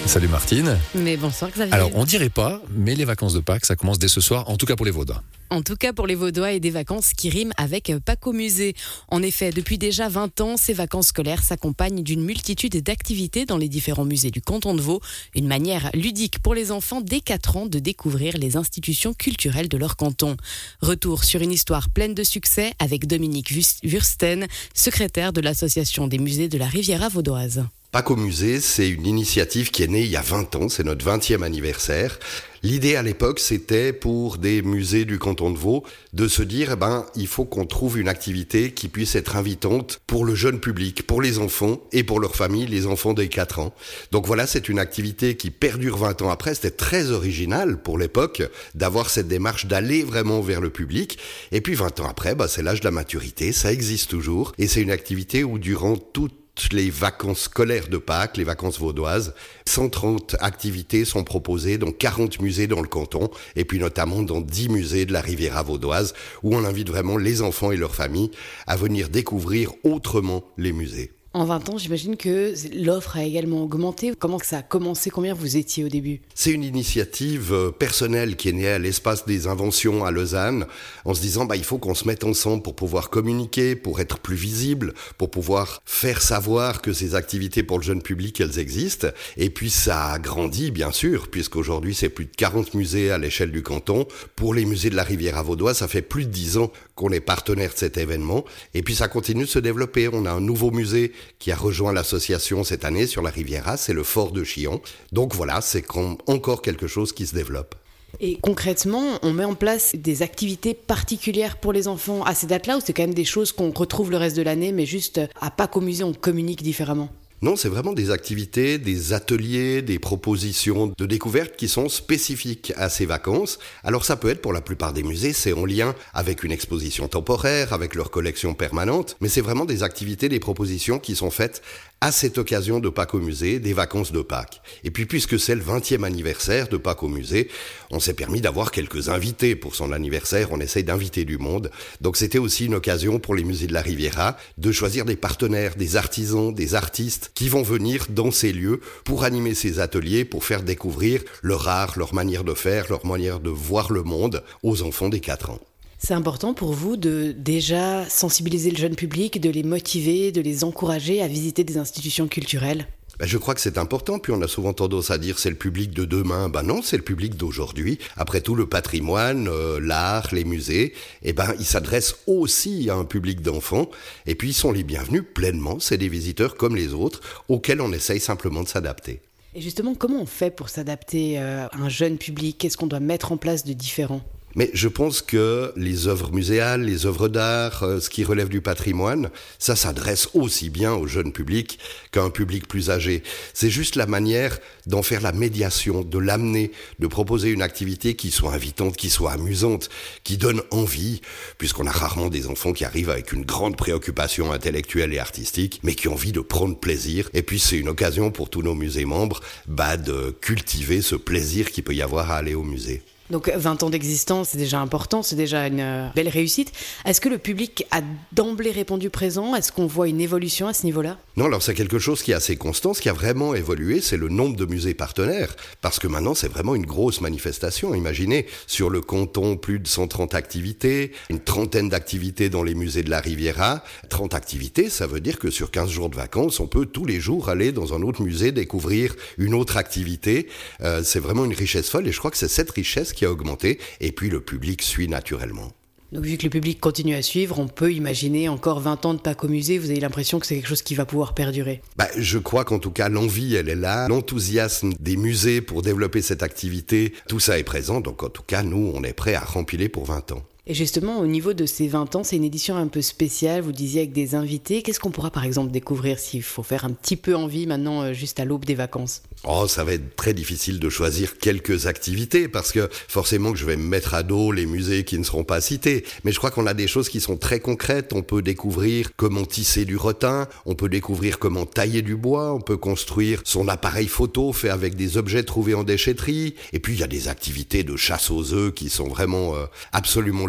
Salut Martine. Mais bonsoir Xavier. Alors on dirait pas, mais les vacances de Pâques, ça commence dès ce soir, en tout cas pour les Vaudois. En tout cas pour les Vaudois et des vacances qui riment avec Pâques au musée. En effet, depuis déjà 20 ans, ces vacances scolaires s'accompagnent d'une multitude d'activités dans les différents musées du canton de Vaud. Une manière ludique pour les enfants dès 4 ans de découvrir les institutions culturelles de leur canton. Retour sur une histoire pleine de succès avec Dominique Wursten, secrétaire de l'association des musées de la Riviera vaudoise. Pâques au musée, c'est une initiative qui est née il y a 20 ans, c'est notre 20e anniversaire. L'idée à l'époque, c'était pour des musées du canton de Vaud de se dire, il faut qu'on trouve une activité qui puisse être invitante pour le jeune public, pour les enfants et pour leurs familles, les enfants dès 4 ans. Donc voilà, c'est une activité qui perdure 20 ans après. C'était très original pour l'époque d'avoir cette démarche d'aller vraiment vers le public. Et puis 20 ans après, c'est l'âge de la maturité, ça existe toujours. Et c'est une activité où durant toutes les vacances scolaires de Pâques, les vacances vaudoises, 130 activités sont proposées dans 40 musées dans le canton, et puis notamment dans 10 musées de la Riviera vaudoise, où on invite vraiment les enfants et leurs familles à venir découvrir autrement les musées. En 20 ans, j'imagine que l'offre a également augmenté. Comment ça a commencé? Combien vous étiez au début? C'est une initiative personnelle qui est née à l'Espace des Inventions à Lausanne, en se disant il faut qu'on se mette ensemble pour pouvoir communiquer, pour être plus visible, pour pouvoir faire savoir que ces activités pour le jeune public, elles existent. Et puis ça a grandi, bien sûr, puisqu'aujourd'hui c'est plus de 40 musées à l'échelle du canton. Pour les musées de la Riviera vaudoise, ça fait plus de 10 ans qu'on est partenaire de cet événement. Et puis ça continue de se développer. On a un nouveau musée qui a rejoint l'association cette année sur la Riviera, c'est le Fort de Chillon. Donc voilà, c'est encore quelque chose qui se développe. Et concrètement, on met en place des activités particulières pour les enfants à ces dates-là, ou c'est quand même des choses qu'on retrouve le reste de l'année, mais juste à Pâques au musée, on communique différemment? Non, c'est vraiment des activités, des ateliers, des propositions de découverte qui sont spécifiques à ces vacances. Alors ça peut être pour la plupart des musées, c'est en lien avec une exposition temporaire, avec leur collection permanente, mais c'est vraiment des activités, des propositions qui sont faites à cette occasion de Pâques au musée, des vacances de Pâques. Et puis puisque c'est le 20e anniversaire de Pâques au musée, on s'est permis d'avoir quelques invités pour son anniversaire, on essaye d'inviter du monde. Donc c'était aussi une occasion pour les musées de la Riviera de choisir des partenaires, des artisans, des artistes qui vont venir dans ces lieux pour animer ces ateliers, pour faire découvrir leur art, leur manière de faire, leur manière de voir le monde aux enfants des 4 ans. C'est important pour vous de déjà sensibiliser le jeune public, de les motiver, de les encourager à visiter des institutions culturelles? Je crois que c'est important, puis on a souvent tendance à dire c'est le public de demain. Non, c'est le public d'aujourd'hui. Après tout, le patrimoine, l'art, les musées, ils s'adressent aussi à un public d'enfants. Et puis, ils sont les bienvenus pleinement. C'est des visiteurs comme les autres, auxquels on essaye simplement de s'adapter. Et justement, comment on fait pour s'adapter à un jeune public? Qu'est-ce qu'on doit mettre en place de différent? Mais je pense que les œuvres muséales, les œuvres d'art, ce qui relève du patrimoine, ça s'adresse aussi bien au jeune public qu'à un public plus âgé. C'est juste la manière d'en faire la médiation, de l'amener, de proposer une activité qui soit invitante, qui soit amusante, qui donne envie, puisqu'on a rarement des enfants qui arrivent avec une grande préoccupation intellectuelle et artistique, mais qui ont envie de prendre plaisir. Et puis c'est une occasion pour tous nos musées membres de cultiver ce plaisir qu'il peut y avoir à aller au musée. Donc 20 ans d'existence, c'est déjà important, c'est déjà une belle réussite. Est-ce que le public a d'emblée répondu présent? Est-ce qu'on voit une évolution à ce niveau-là? Non, alors c'est quelque chose qui est assez constant. Ce qui a vraiment évolué, c'est le nombre de musées partenaires. Parce que maintenant, c'est vraiment une grosse manifestation. Imaginez, sur le canton, plus de 130 activités, une trentaine d'activités dans les musées de la Riviera. 30 activités, ça veut dire que sur 15 jours de vacances, on peut tous les jours aller dans un autre musée, découvrir une autre activité. C'est vraiment une richesse folle et je crois que c'est cette richesse qui a augmenté, et puis le public suit naturellement. Donc vu que le public continue à suivre, on peut imaginer encore 20 ans de Pâques au musée. Vous avez l'impression que c'est quelque chose qui va pouvoir perdurer? Je crois qu'en tout cas l'envie elle est là, l'enthousiasme des musées pour développer cette activité, tout ça est présent, donc en tout cas nous on est prêts à rempiler pour 20 ans. Et justement, au niveau de ces 20 ans, c'est une édition un peu spéciale, vous disiez avec des invités. Qu'est-ce qu'on pourra par exemple découvrir s'il faut faire un petit peu envie maintenant, juste à l'aube des vacances? Ça va être très difficile de choisir quelques activités parce que forcément que je vais me mettre à dos les musées qui ne seront pas cités. Mais je crois qu'on a des choses qui sont très concrètes. On peut découvrir comment tisser du rotin, on peut découvrir comment tailler du bois, on peut construire son appareil photo fait avec des objets trouvés en déchetterie. Et puis il y a des activités de chasse aux œufs qui sont vraiment absolument ludiques.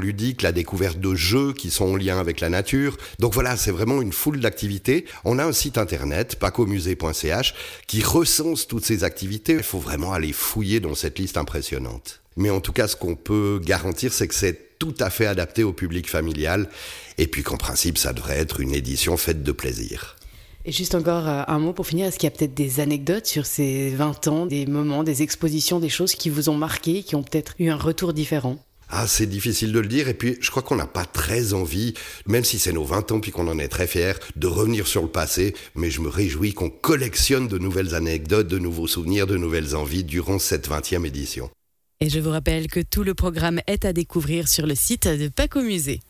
ludique, la découverte de jeux qui sont en lien avec la nature. Donc voilà, c'est vraiment une foule d'activités. On a un site internet, pacomusée.ch, qui recense toutes ces activités. Il faut vraiment aller fouiller dans cette liste impressionnante. Mais en tout cas, ce qu'on peut garantir, c'est que c'est tout à fait adapté au public familial. Et puis qu'en principe, ça devrait être une édition faite de plaisir. Et juste encore un mot pour finir, est-ce qu'il y a peut-être des anecdotes sur ces 20 ans, des moments, des expositions, des choses qui vous ont marqué, qui ont peut-être eu un retour différent ? C'est difficile de le dire, et puis je crois qu'on n'a pas très envie, même si c'est nos 20 ans puis qu'on en est très fiers, de revenir sur le passé, mais je me réjouis qu'on collectionne de nouvelles anecdotes, de nouveaux souvenirs, de nouvelles envies durant cette 20e édition. Et je vous rappelle que tout le programme est à découvrir sur le site de Pacomusée.